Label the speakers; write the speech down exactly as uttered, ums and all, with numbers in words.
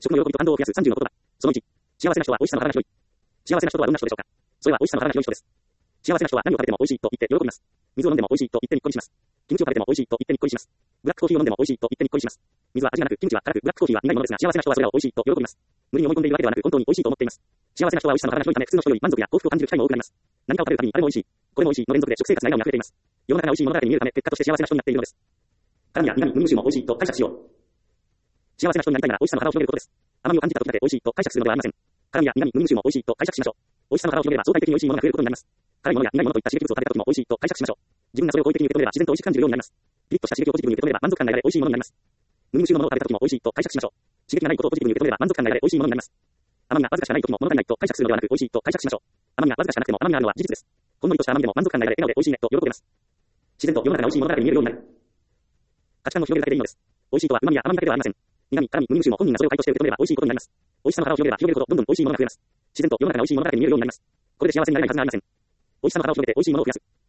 Speaker 1: 食の喜びと感動を増やすさんじゅうの言葉。そのいち。幸せな人は美味しさの腹が広い。幸せな人とはどんな人でしょうか。それは美味しさの腹が広い人です。幸せな人は何を食べても美味しいと言って喜びます。水を飲んでも美味しいと言ってにっこりします。キムチを食べても美味しいと言ってにっこりします。ブラックコーヒーを飲んでも美味しいと言ってにっこりします。水は味がなく、キムチは辛く、ブラックコーヒーは苦いものですが、幸せな人はそれを美味しいと喜びます。無理に思い込んでいるわけではなく、本当に美味しいと思っています。幸せな人は美味しさの腹が広いため、普通の人より満足や幸福を感じる機会も多くなります。何かを食べるたびにあれも美味しい、これも美味しいの連続で食生活が笑顔に溢れています。世の中が美味しい物語に見えるため、結果として幸せな人になっているのです。辛みや苦み、ムンムシュも美味しいと解釈しよう。幸せな人になりたいなら美味しさの腹を広げることです。甘みを感じた時だけ美味しいと解釈するのではありません。辛みや苦み、ムンムシュも美味しいと解釈しましょう。美味しさの腹を広げれば相対的に美味しいものが増えることになります。辛いものや苦いものといった刺激物を食べた時も美味しいと解釈しましょう。自分がそれを好意的に受け止めれば自然と美味しく感じるようになります。ピリッとした刺激をポジティブに受け止めれば満足感が得られ美味しいものになります。ムンムシュのものを食べた時も美味しいと解釈しましょう。刺激がないことをポジティブに受け止めれば満足感が得られ美味しいものになります。甘みがわずかしかない時も物足りないと解釈するのではなく美味しいと解釈しましょう。甘みがわずかしかなくても甘みがあるのは事実です。ほんのりとした甘みでも満足感が得られ笑顔で美味しいねと喜べます。自然と世の中が美味しい物語に見えるようになる。価値観を広げるだけでいいのです。美味しいとは旨味や甘みだけではありません。苦み、辛み、ムンムシュも本人がそれを解として受け止めれば美味しいことになります。美味しさの腹を広げれば広げるほどどんどん美味しいものが増えます。自然と世の中が美味しい物語に見えるようになります。これで幸せになれないはずがありません。美味しさの腹を広げて美味しいものを増やす。